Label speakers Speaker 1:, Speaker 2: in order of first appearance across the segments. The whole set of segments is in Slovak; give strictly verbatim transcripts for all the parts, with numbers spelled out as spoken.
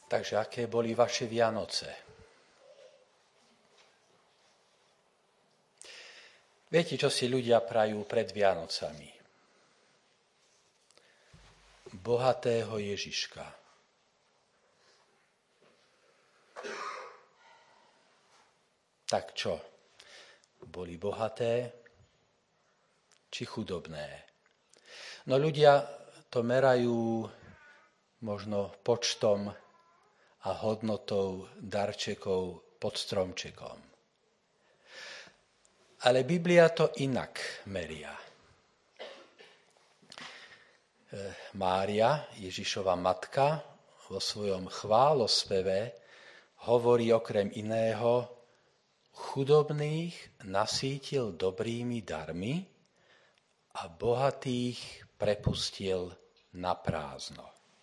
Speaker 1: Takže aké boli vaše Vianoce? Viete, čo si ľudia prajú pred Vianocami? Bohatého Ježiška. Tak čo? Boli bohaté či chudobné? No ľudia to merajú možno počtom a hodnotou darčekov pod stromčekom. Ale Biblia to inak meria. Mária, Ježišova matka, vo svojom chválospeve hovorí okrem iného: chudobných nasýtil dobrými darmi a bohatých prepustil na prázdno.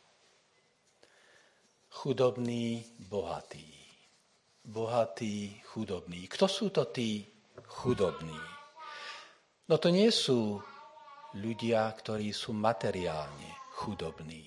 Speaker 1: Chudobný, bohatý. Bohatý, chudobný. Kto sú to tí chudobní? No to nie sú ľudia, ktorí sú materiálne chudobní.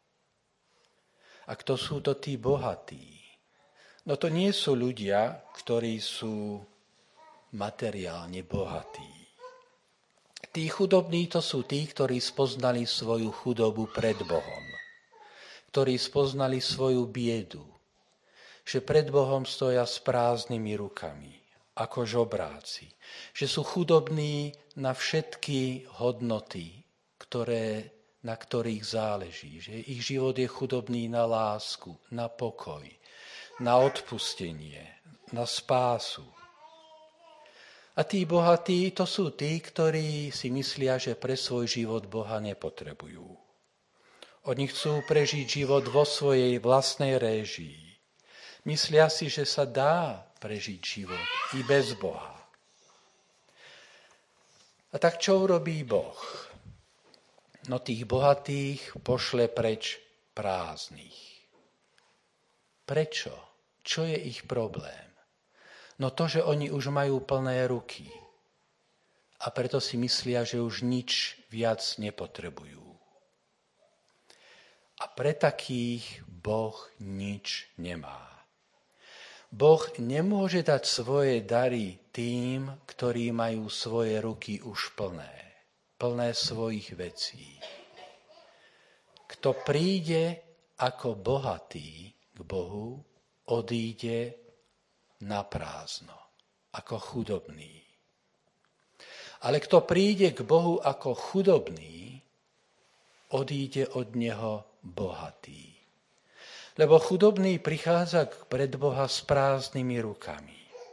Speaker 1: A kto sú to tí bohatí? No to nie sú ľudia, ktorí sú materiálne bohatí. Tí chudobní to sú tí, ktorí spoznali svoju chudobu pred Bohom. Ktorí spoznali svoju biedu, že pred Bohom stoja s prázdnymi rukami, ako žobráci, že sú chudobní na všetky hodnoty, ktoré, na ktorých záleží, že ich život je chudobný na lásku, na pokoj, na odpustenie, na spásu. A tí bohatí, to sú tí, ktorí si myslia, že pre svoj život Boha nepotrebujú. Oni chcú prežiť život vo svojej vlastnej réžii. Myslia si, že sa dá prežiť život i bez Boha. A tak čo urobí Boh? No tých bohatých pošle preč prázdnych. Prečo? Čo je ich problém? No to, že oni už majú plné ruky a preto si myslia, že už nič viac nepotrebujú. A pre takých Boh nič nemá. Boh nemôže dať svoje dary tým, ktorí majú svoje ruky už plné, plné svojich vecí. Kto príde ako bohatý k Bohu, odíde na prázdno, ako chudobný. Ale kto príde k Bohu ako chudobný, odíde od Neho bohatý. Lebo chudobný prichádza pred Boha s prázdnymi rukami.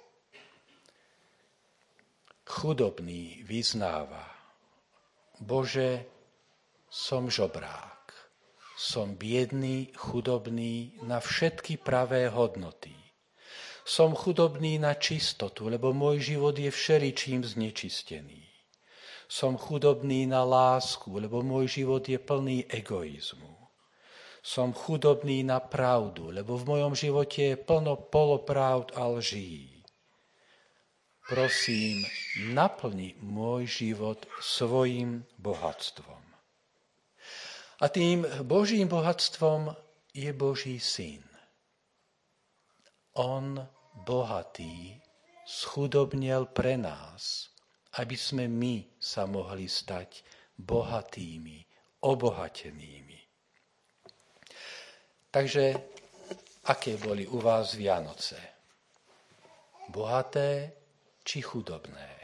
Speaker 1: Chudobný vyznáva: Bože, som žobrák, som biedný, chudobný na všetky pravé hodnoty. Som chudobný na čistotu, lebo môj život je všeličím znečistený. Som chudobný na lásku, lebo môj život je plný egoizmu. Som chudobný na pravdu, lebo v mojom živote je plno polopravd a lží. Prosím, naplni môj život svojim bohatstvom. A tým Božím bohatstvom je Boží syn. On, bohatý, schudobnel pre nás, aby sme my sa mohli stať bohatými, obohatenými. Takže, aké boli u vás Vianoce? Bohaté či chudobné?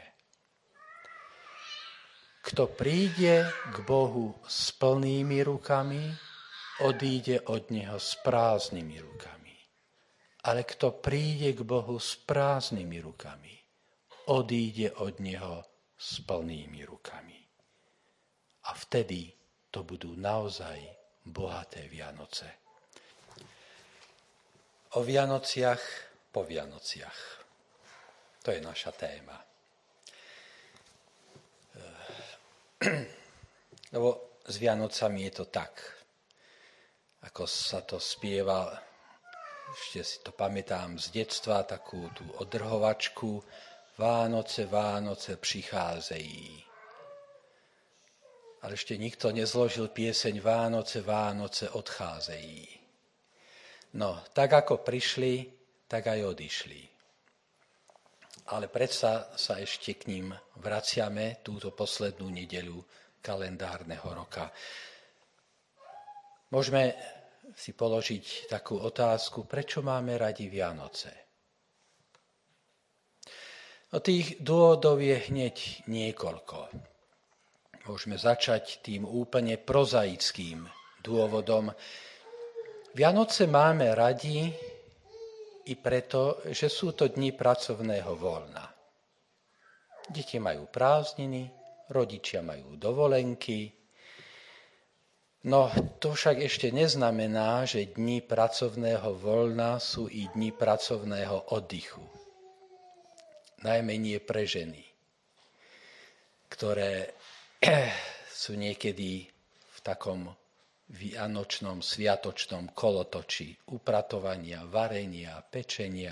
Speaker 1: Kto príde k Bohu s plnými rukami, odíde od Neho s prázdnymi rukami. Ale kto príde k Bohu s prázdnymi rukami, odíde od Neho s plnými rukami. A vtedy to budú naozaj bohaté Vianoce. O Vianociach po Vianociach. To je naša téma. Lebo s Vianocami je to tak, ako sa to spieva, ešte si to pamätám z detstva, takú tú odrhovačku: Vánoce, Vánoce přicházejí. Ale ešte nikto nezložil pieseň Vánoce, Vánoce odcházejí. No, tak ako prišli, tak aj odišli. Ale predsa sa ešte k ním vraciame túto poslednú nedeľu kalendárneho roka. Môžeme si položiť takú otázku, prečo máme radi Vianoce? No, tých dôvodov je hneď niekoľko. Môžeme začať tým úplne prozaickým dôvodom. Vianoce máme radi i preto, že sú to dni pracovného voľna. Deti majú prázdniny, rodičia majú dovolenky. No to však ešte neznamená, že dni pracovného voľna sú i dni pracovného oddychu. Najmenej pre ženy, ktoré sú niekedy v takom vianočnom, sviatočnom kolotoči upratovania, varenia, pečenia.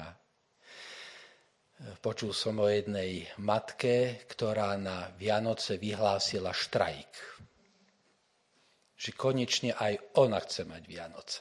Speaker 1: Počul som o jednej matke, ktorá na Vianoce vyhlásila štrajk. Že konečne aj ona chce mať Vianoce.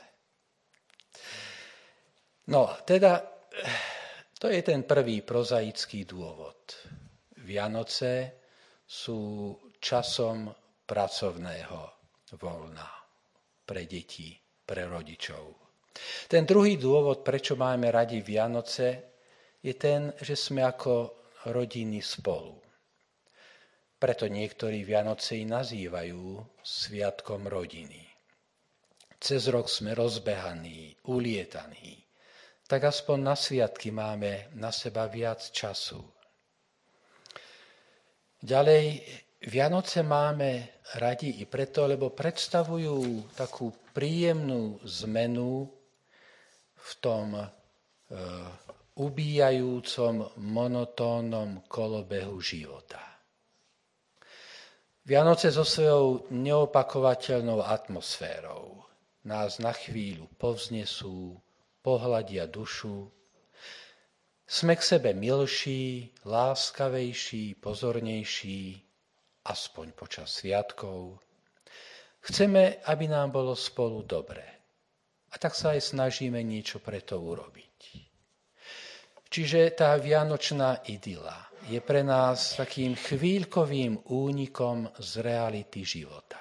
Speaker 1: No, teda, to je ten prvý prozaický dôvod. Vianoce sú časom pracovného voľna pre deti, pre rodičov. Ten druhý dôvod, prečo máme radi Vianoce, je ten, že sme ako rodiny spolu. Preto niektorí Vianoce i nazývajú sviatkom rodiny. Cez rok sme rozbehaní, ulietaní. Tak aspoň na sviatky máme na seba viac času. Ďalej, Vianoce máme radi i preto, lebo predstavujú takú príjemnú zmenu v tom e, ubíjajúcom monotónnom kolobehu života. Vianoce so svojou neopakovateľnou atmosférou nás na chvíľu povznesú, pohľadia dušu. Sme k sebe milší, láskavejší, pozornejší, aspoň počas sviatkov. Chceme, aby nám bolo spolu dobre. A tak sa aj snažíme niečo pre to urobiť. Čiže tá vianočná idyla je pre nás takým chvíľkovým únikom z reality života.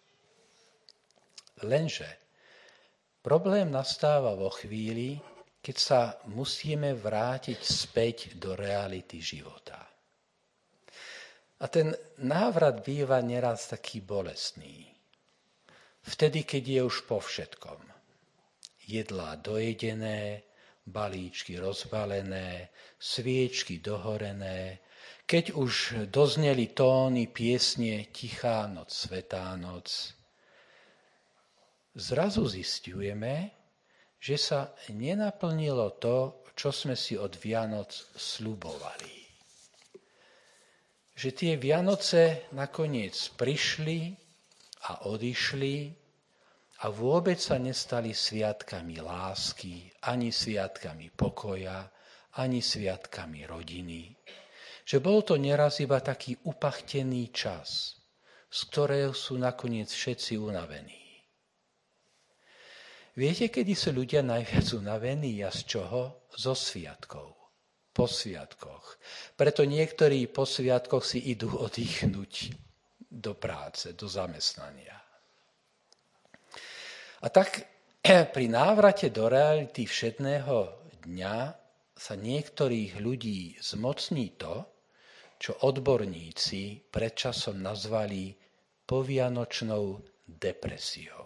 Speaker 1: Lenže problém nastáva vo chvíli, keď sa musíme vrátiť späť do reality života. A ten návrat býva neraz taký bolestný. Vtedy, keď je už po všetkom. Jedlá dojedené, balíčky rozbalené, sviečky dohorené, keď už dozneli tóny piesne Tichá noc, svätá noc. Zrazu zisťujeme, že sa nenaplnilo to, čo sme si od Vianoc sľubovali. Že tie Vianoce nakoniec prišli a odišli a vôbec sa nestali sviatkami lásky, ani sviatkami pokoja, ani sviatkami rodiny. Že bol to neraz iba taký upachtený čas, z ktorého sú nakoniec všetci unavení. Viete, kedy sú ľudia najviac unavení a z čoho? Zo sviatkov. Po sviatkoch. Preto niektorí po sviatkoch si idú oddychnúť do práce, do zamestnania. A tak pri návrate do reality všedného dňa sa niektorých ľudí zmocní to, čo odborníci predčasom nazvali povianočnou depresiou.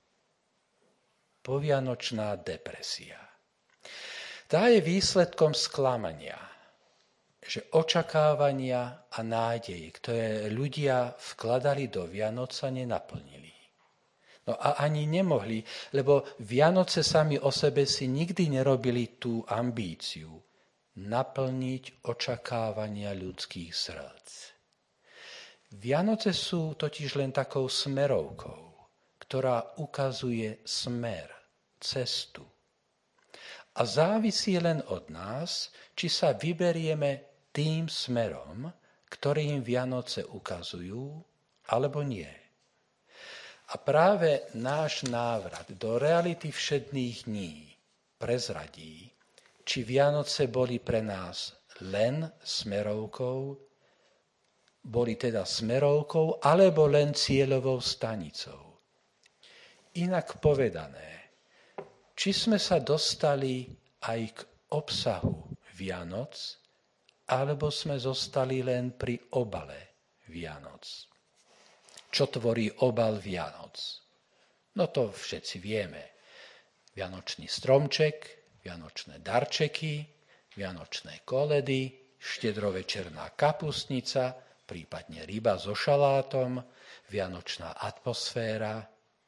Speaker 1: Povianočná depresia. Tá je výsledkom sklamania, že očakávania a nádeje, ktoré ľudia vkladali do Vianoc, sa nenaplnili. No a ani nemohli, lebo Vianoce sami o sebe si nikdy nerobili tú ambíciu naplniť očakávania ľudských srdc. Vianoce sú totiž len takou smerovkou, ktorá ukazuje smer, cestu. A závisí len od nás, či sa vyberieme tým smerom, ktorým Vianoce ukazujú, alebo nie. A práve náš návrat do reality všedných dní prezradí, či Vianoce boli pre nás len smerovkou, boli teda smerovkou, alebo len cieľovou stanicou. Inak povedané, či sme sa dostali aj k obsahu Vianoc, alebo sme zostali len pri obale Vianoc. Čo tvorí obal Vianoc? No to všetci vieme. Vianočný stromček, vianočné darčeky, vianočné koledy, štedrovečerná kapustnica, prípadne ryba so šalátom, vianočná atmosféra.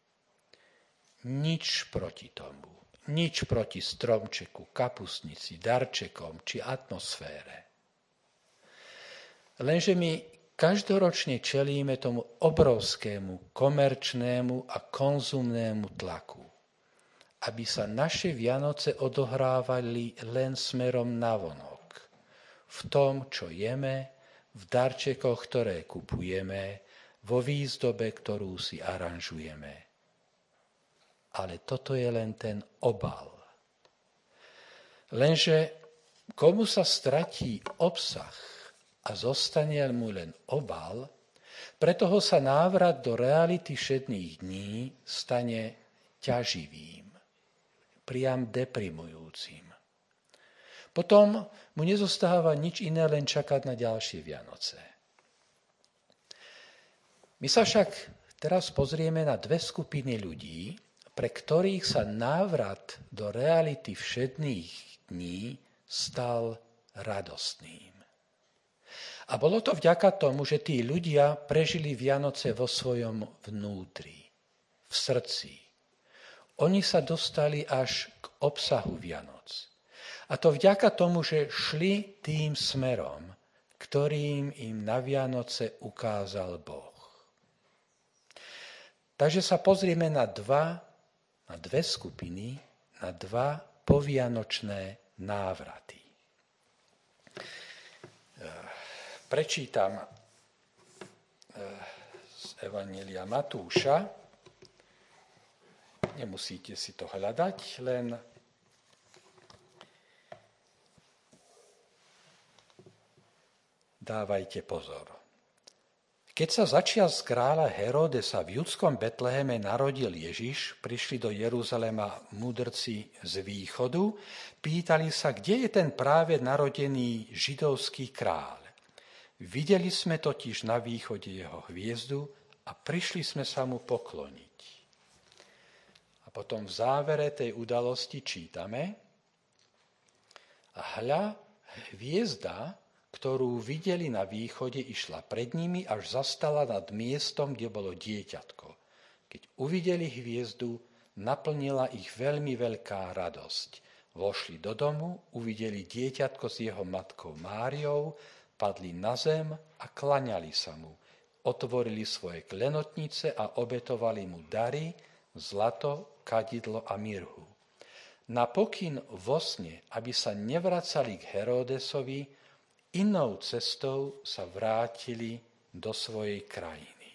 Speaker 1: Nič proti tomu. Nič proti stromčeku, kapustnici, darčekom či atmosfére. Lenže my každoročne čelíme tomu obrovskému komerčnému a konzumnému tlaku, aby sa naše Vianoce odohrávali len smerom navonok. V tom, čo jeme, v darčekoch, ktoré kupujeme, vo výzdobe, ktorú si aranžujeme. Ale toto je len ten obal. Lenže komu sa stratí obsah a zostane mu len obal, pre toho sa návrat do reality všedných dní stane ťaživým, priam deprimujúcim. Potom mu nezostáva nič iné, len čakať na ďalšie Vianoce. My sa však teraz pozrieme na dve skupiny ľudí, pre ktorých sa návrat do reality všedných dní stal radostným. A bolo to vďaka tomu, že tí ľudia prežili Vianoce vo svojom vnútri, v srdci. Oni sa dostali až k obsahu Vianoc. A to vďaka tomu, že šli tým smerom, ktorým im na Vianoce ukázal Boh. Takže sa pozrieme na dva, na dve skupiny, na dva povianočné návraty. Prečítam z Evanjelia Matúša. Nemusíte si to hľadať, len dávajte pozor. Keď sa začias kráľa Heródesa v judskom Betleheme narodil Ježiš, prišli do Jeruzalema mudrci z východu, pýtali sa, kde je ten práve narodený židovský kráľ. Videli sme totiž na východe jeho hviezdu a prišli sme sa mu pokloniť. A potom v závere tej udalosti čítame: a hľa, hviezda, ktorú videli na východe, išla pred nimi, až zastala nad miestom, kde bolo dieťatko. Keď uvideli hviezdu, naplnila ich veľmi veľká radosť. Vošli do domu, uvideli dieťatko s jeho matkou Máriou, padli na zem a klaňali sa mu. Otvorili svoje klenotnice a obetovali mu dary, zlato, kadidlo a mirhu. Na pokyn vo sne, aby sa nevracali k Heródesovi, inou cestou sa vrátili do svojej krajiny.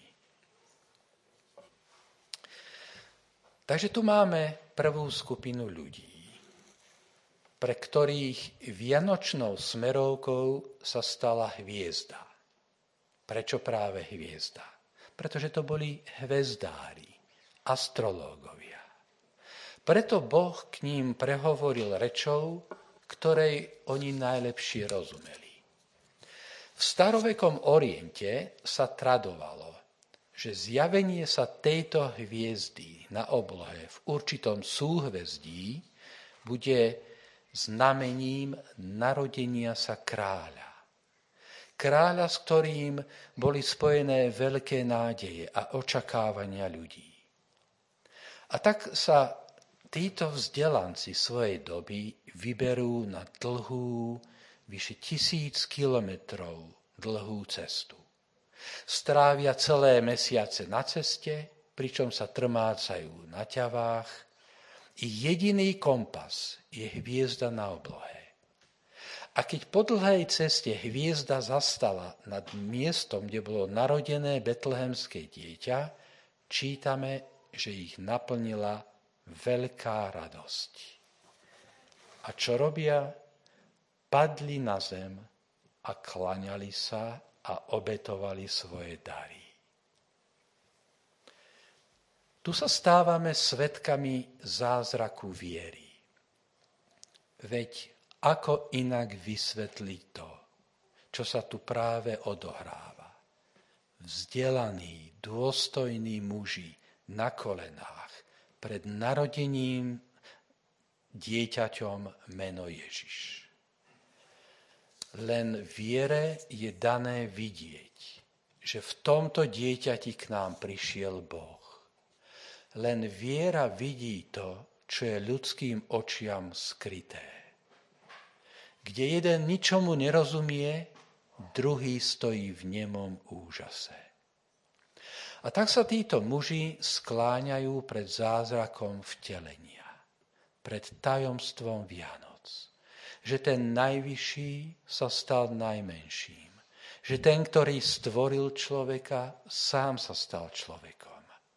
Speaker 1: Takže tu máme prvú skupinu ľudí, pre ktorých vianočnou smerovkou sa stala hviezda. Prečo práve hviezda? Pretože to boli hvezdári, astrológovia. Preto Boh k ním prehovoril rečou, ktorej oni najlepšie rozumeli. V starovekom Oriente sa tradovalo, že zjavenie sa tejto hviezdy na oblohe v určitom súhvezdí bude znamením narodenia sa kráľa. Kráľa, s ktorým boli spojené veľké nádeje a očakávania ľudí. A tak sa títo vzdelanci svojej doby vyberú na dlhú, vyše tisíc kilometrov dlhú cestu. Strávia celé mesiace na ceste, pričom sa trmácajú na ťavách. Ich jediný kompas je hviezda na oblohe. A keď po dlhej ceste hviezda zastala nad miestom, kde bolo narodené betlehemské dieťa, čítame, že ich naplnila veľká radosť. A čo robia? Padli na zem a klaňali sa a obetovali svoje dary. Tu sa stávame svedkami zázraku viery. Veď ako inak vysvetliť to, čo sa tu práve odohráva? Vzdelaní, dôstojní muži na kolenách pred narodením dieťaťom meno Ježiš. Len viere je dané vidieť, že v tomto dieťati k nám prišiel Boh. Len viera vidí to, čo je ľudským očiam skryté. Kde jeden ničomu nerozumie, druhý stojí v nemom úžase. A tak sa títo muži skláňajú pred zázrakom vtelenia, pred tajomstvom Vianoc. Že ten najvyšší sa stal najmenším. Že ten, ktorý stvoril človeka, sám sa stal človekom.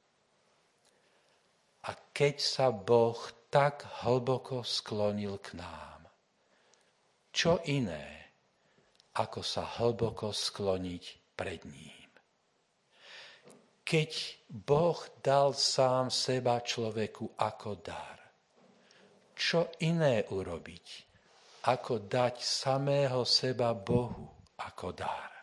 Speaker 1: A keď sa Boh tak hlboko sklonil k nám, čo iné, ako sa hlboko skloniť pred ním? Keď Boh dal sám seba človeku ako dar, čo iné urobiť, ako dať samého seba Bohu ako dar?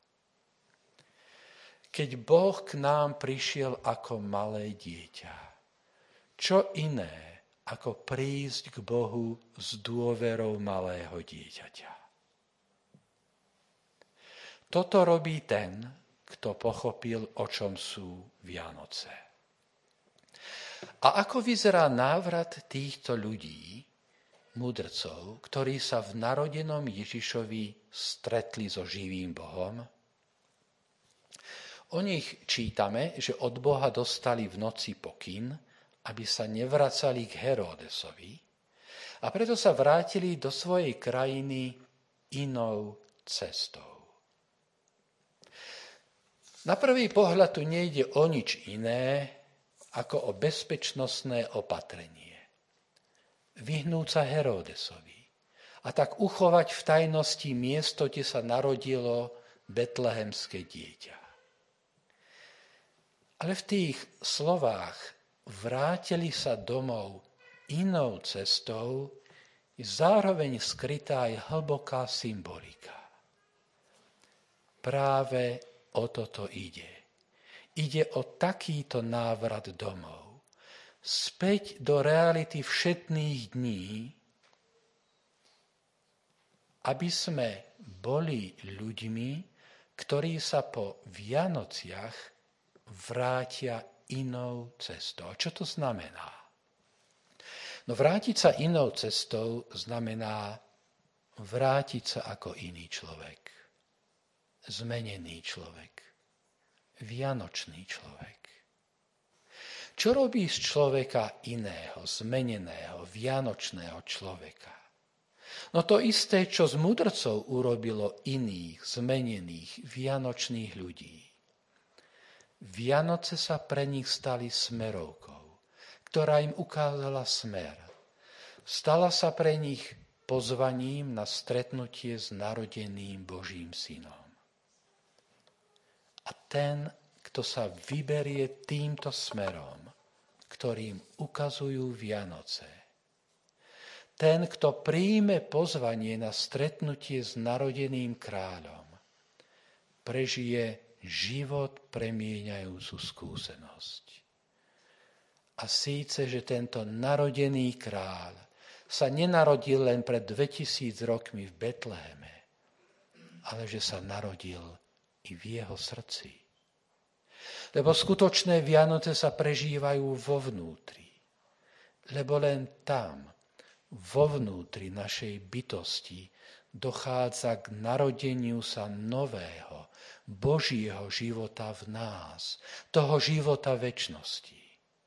Speaker 1: Keď Boh k nám prišiel ako malé dieťa, čo iné, ako prísť k Bohu s dôverou malého dieťaťa? Toto robí ten, kto pochopil, o čom sú Vianoce. A ako vyzerá návrat týchto ľudí, mudrcov, ktorí sa v narodenom Ježišovi stretli so živým Bohom? O nich čítame, že od Boha dostali v noci pokyn, aby sa nevracali k Heródesovi, a preto sa vrátili do svojej krajiny inou cestou. Na prvý pohľad tu nejde o nič iné, ako o bezpečnostné opatrenie. Vyhnúť sa Heródesovi a tak uchovať v tajnosti miesto, kde sa narodilo betlehemské dieťa. Ale v tých slovách vrátili sa domov inou cestou, je zároveň skrytá aj hlboká symbolika. Práve o toto ide. Ide o takýto návrat domov, späť do reality všetných dní, aby sme boli ľuďmi, ktorí sa po Vianociach vrátia inou cestou. A čo to znamená? No vrátiť sa inou cestou znamená vrátiť sa ako iný človek. Zmenený človek. Vianočný človek. Čo robí z človeka iného, zmeneného, vianočného človeka? No to isté, čo z mudrcov urobilo iných, zmenených, vianočných ľudí. Vianoce sa pre nich stali smerovkou, ktorá im ukázala smer. Stala sa pre nich pozvaním na stretnutie s narodeným Božím synom. A ten, kto sa vyberie týmto smerom, ktorým ukazujú Vianoce, ten, kto príjme pozvanie na stretnutie s narodeným kráľom, prežije život premieňajúcu skúsenosť. A síce, že tento narodený kráľ sa nenarodil len pred dvetisíc rokmi v Betleheme, ale že sa narodil i v jeho srdci. Lebo skutočné Vianoce sa prežívajú vo vnútri. Lebo len tam, vo vnútri našej bytosti, dochádza k narodeniu sa nového, Božieho života v nás, toho života večnosti.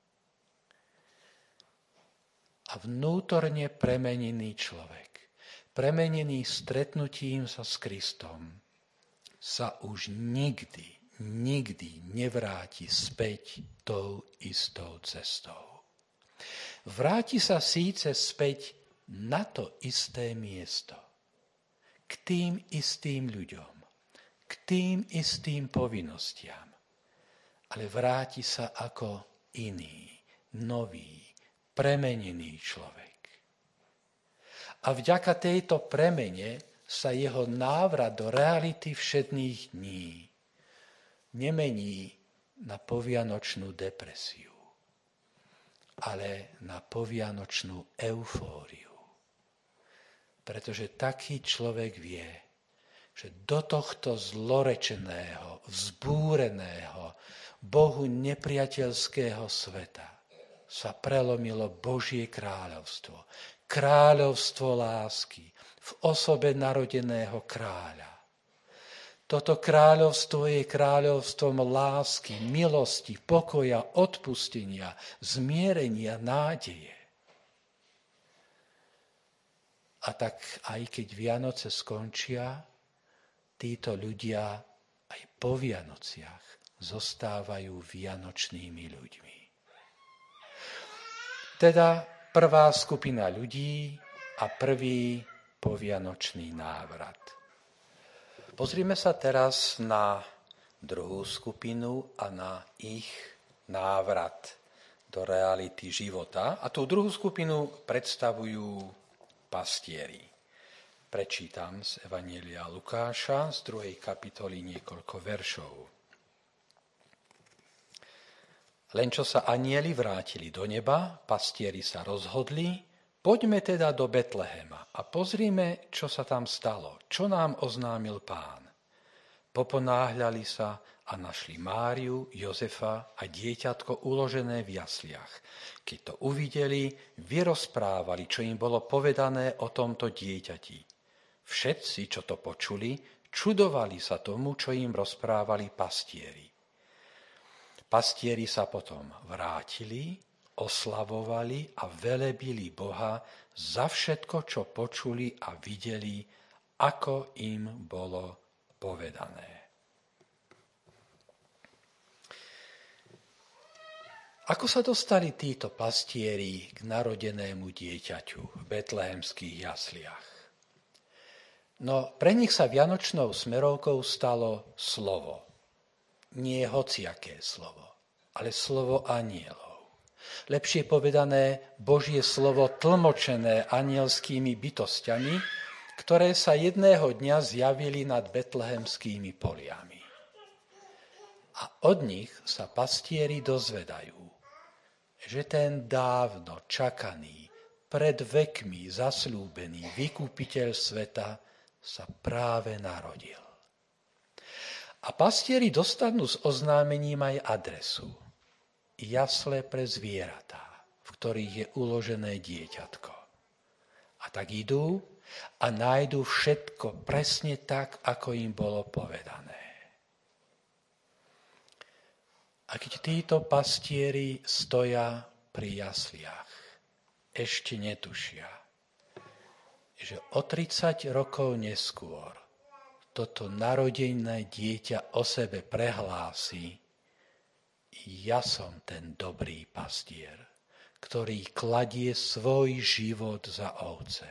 Speaker 1: A vnútorne premenený človek, premenený stretnutím sa s Kristom, sa už nikdy, nikdy nevráti späť tou istou cestou. Vráti sa síce späť na to isté miesto, k tým istým ľuďom, k tým istým povinnostiam, ale vráti sa ako iný, nový, premenený človek. A vďaka tejto premene sa jeho návrat do reality všedných dní nemení na povianočnú depresiu, ale na povianočnú eufóriu. Pretože taký človek vie, že do tohto zlorečeného, vzbúreného, Bohu nepriateľského sveta sa prelomilo Božie kráľovstvo. Kráľovstvo lásky v osobe narodeného kráľa. Toto kráľovstvo je kráľovstvom lásky, milosti, pokoja, odpustenia, zmierenia, nádeje. A tak aj keď Vianoce skončia, títo ľudia aj po Vianociach zostávajú vianočnými ľuďmi. Teda prvá skupina ľudí a prvý povianočný návrat. Pozrime sa teraz na druhú skupinu a na ich návrat do reality života. A tú druhú skupinu predstavujú pastieri. Prečítam z Evanjelia Lukáša z druhej kapitoly niekoľko veršov. Len čo sa anjeli vrátili do neba, pastieri sa rozhodli, poďme teda do Betlehema a pozrime, čo sa tam stalo, čo nám oznámil Pán. Poponáhľali sa a našli Máriu, Jozefa a dieťatko uložené v jasliach. Keď to uvideli, vyrozprávali, čo im bolo povedané o tomto dieťati. Všetci, čo to počuli, čudovali sa tomu, čo im rozprávali pastieri. Pastieri sa potom vrátili, oslavovali a velebili Boha za všetko, čo počuli a videli, ako im bolo povedané. Ako sa dostali títo pastieri k narodenému dieťaťu v betlehemských jasliach? No, pre nich sa vianočnou smerovkou stalo slovo. Nie hociaké slovo, ale slovo anjelov. Lepšie povedané, Božie slovo tlmočené anielskými bytosťami, ktoré sa jedného dňa zjavili nad betlehemskými poliami. A od nich sa pastieri dozvedajú, že ten dávno čakaný, pred vekmi zasľúbený vykupiteľ sveta sa práve narodil. A pastieri dostanú s oznámením aj adresu. Jasle pre zvieratá, v ktorých je uložené dieťatko. A tak idú a nájdu všetko presne tak, ako im bolo povedané. A keď títo pastieri stoja pri jasliach, ešte netušia, že o tridsať rokov neskôr toto narodené dieťa o sebe prehlási: ja som ten dobrý pastier, ktorý kladie svoj život za ovce.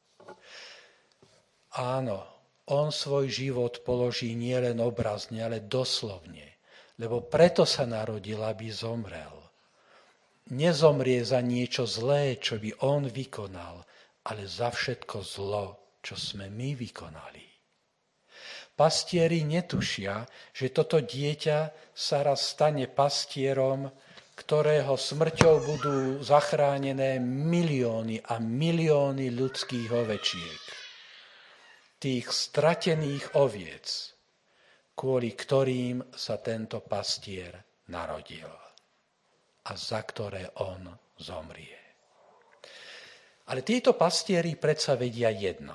Speaker 1: Áno, on svoj život položí nielen obrazne, ale doslovne, lebo preto sa narodil, aby zomrel. Nezomrie za niečo zlé, čo by on vykonal, ale za všetko zlo, čo sme my vykonali. Pastieri netušia, že toto dieťa sa raz stane pastierom, ktorého smrťou budú zachránené milióny a milióny ľudských ovečiek. Tých stratených oviec, kvôli ktorým sa tento pastier narodil a za ktoré on zomrie. Ale títo pastieri predsa vedia jedno.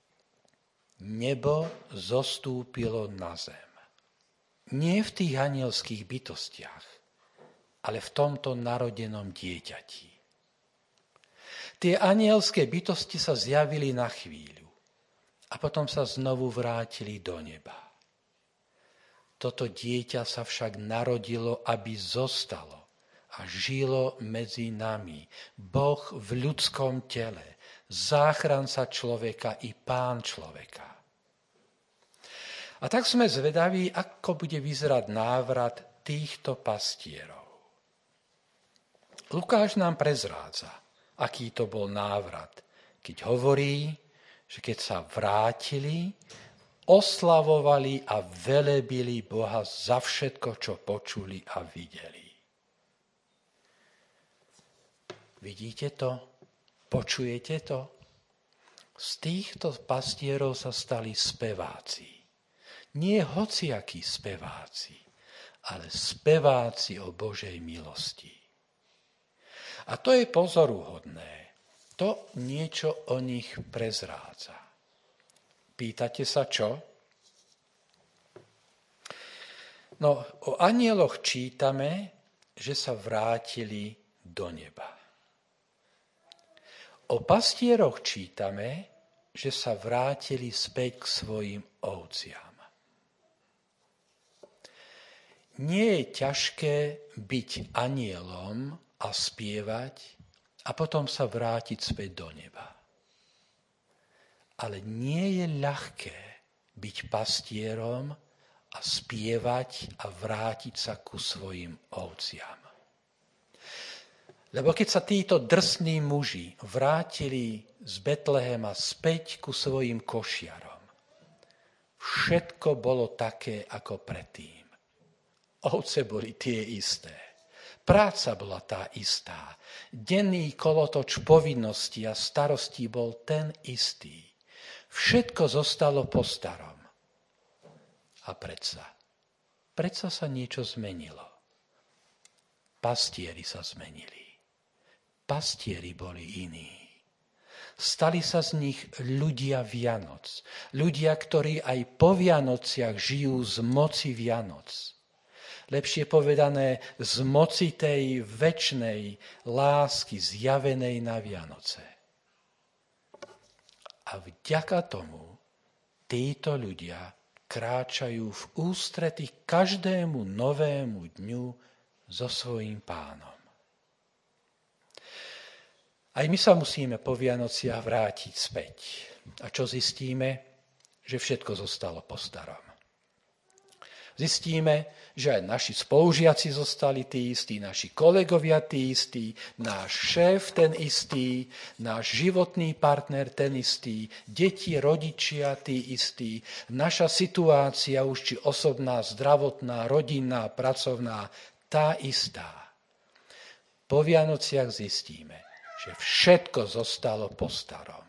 Speaker 1: Nebo zostúpilo na zem. Nie v tých anielských bytostiach, ale v tomto narodenom dieťati. Tie anielské bytosti sa zjavili na chvíľu a potom sa znovu vrátili do neba. Toto dieťa sa však narodilo, aby zostalo a žilo medzi nami. Boh v ľudskom tele, záchranca človeka i pán človeka. A tak sme zvedaví, ako bude vyzerať návrat týchto pastierov. Lukáš nám prezrádza, aký to bol návrat, keď hovorí, že keď sa vrátili, oslavovali a velebili Boha za všetko, čo počuli a videli. Vidíte to? Počujete to? Z týchto pastierov sa stali speváci. Nie hociakí speváci, ale speváci o Božej milosti. A to je pozoruhodné. To niečo o nich prezrádza. Pýtate sa čo? No, o anjeloch čítame, že sa vrátili do neba. O pastieroch čítame, že sa vrátili späť k svojim ovciam. Nie je ťažké byť anjelom a spievať a potom sa vrátiť späť do neba. Ale nie je ľahké byť pastierom a spievať a vrátiť sa ku svojim ovciam. Lebo keď sa títo drsní muži vrátili z Betlehema späť ku svojim košiarom, všetko bolo také ako predtým. Ovce boli tie isté. Práca bola tá istá. Denný kolotoč povinností a starostí bol ten istý. Všetko zostalo po starom. A predsa, predsa sa niečo zmenilo. Pastieri sa zmenili. Pastieri boli iní. Stali sa z nich ľudia Vianoc. Ľudia, ktorí aj po Vianociach žijú z moci Vianoc. Lepšie povedané, z moci tej večnej lásky zjavenej na Vianoce. A vďaka tomu títo ľudia kráčajú v ústrety každému novému dňu so svojím pánom. Aj my sa musíme po Vianociach vrátiť späť. A čo zistíme? Že všetko zostalo po starom. Zistíme, že aj naši spolužiaci zostali tí istí, naši kolegovia tí istí, náš šéf ten istý, náš životný partner ten istý, deti, rodičia tí istí, naša situácia už či osobná, zdravotná, rodinná, pracovná, tá istá. Po Vianociach zistíme, že všetko zostalo po starom.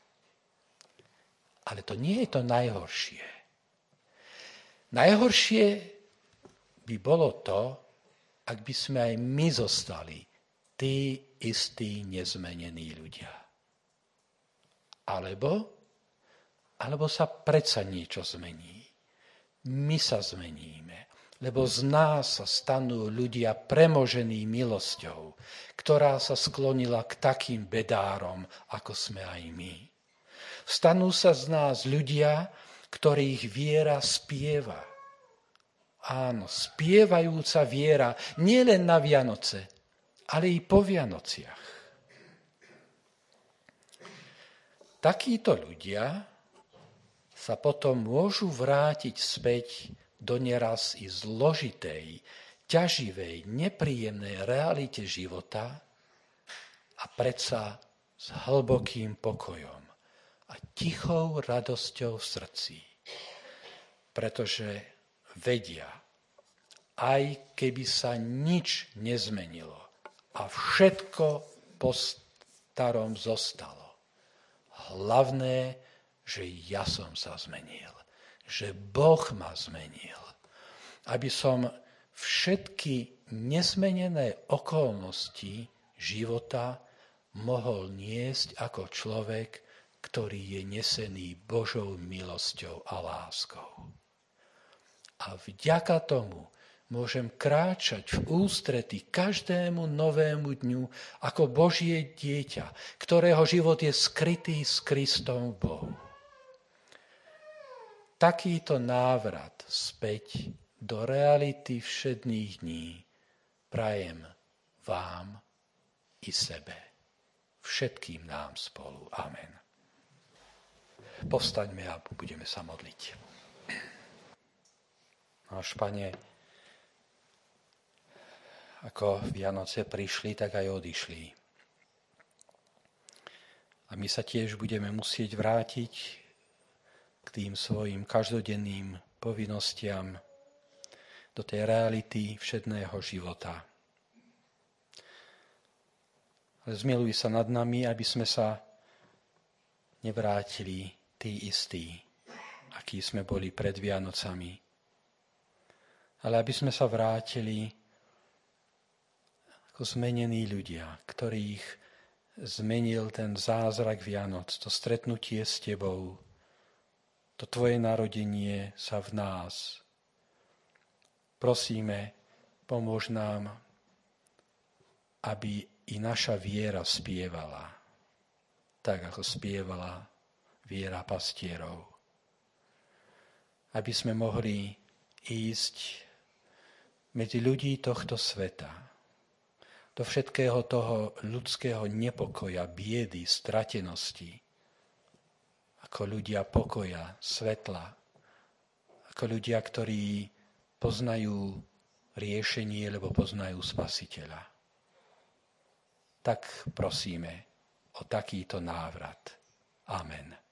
Speaker 1: Ale to nie je to najhoršie. Najhoršie by bolo to, ak by sme aj my zostali tí istí nezmenení ľudia. Alebo, alebo sa predsa niečo zmení. My sa zmeníme, lebo z nás sa stanú ľudia premožení milosťou, ktorá sa sklonila k takým bedárom, ako sme aj my. Stanú sa z nás ľudia, ktorých viera spieva. Áno, spievajúca viera nielen na Vianoce, ale i po Vianociach. Takíto ľudia sa potom môžu vrátiť späť do neraz i zložitej, ťaživej, nepríjemnej realite života a predsa s hlbokým pokojom a tichou radosťou v srdci. Pretože vedia, aj keby sa nič nezmenilo a všetko po starom zostalo, hlavné, že ja som sa zmenil, že Boh ma zmenil, aby som všetky nezmenené okolnosti života mohol niesť ako človek, ktorý je nesený Božou milosťou a láskou. A vďaka tomu môžem kráčať v ústrety každému novému dňu ako Božie dieťa, ktorého život je skrytý s Kristom v Bohu. Takýto návrat späť do reality všedných dní prajem vám i sebe. všetkým nám spolu. Amen. Povstaňme a budeme sa modliť. Náš Pane, ako Vianoce prišli, tak aj odišli. A my sa tiež budeme musieť vrátiť k tým svojim každodenným povinnostiam, do tej reality všedného života. Ale zmiluj sa nad nami, aby sme sa nevrátili tí istí, akí sme boli pred Vianocami. Ale aby sme sa vrátili ako zmenení ľudia, ktorých zmenil ten zázrak Vianoc, to stretnutie s Tebou, to Tvoje narodenie sa v nás. Prosíme, pomôž nám, aby i naša viera spievala, tak ako spievala viera pastierov. Aby sme mohli ísť medzi ľudí tohto sveta, do všetkého toho ľudského nepokoja, biedy, stratenosti, ako ľudia pokoja, svetla, ako ľudia, ktorí poznajú riešenie, lebo poznajú Spasiteľa. Tak prosíme o takýto návrat. Amen.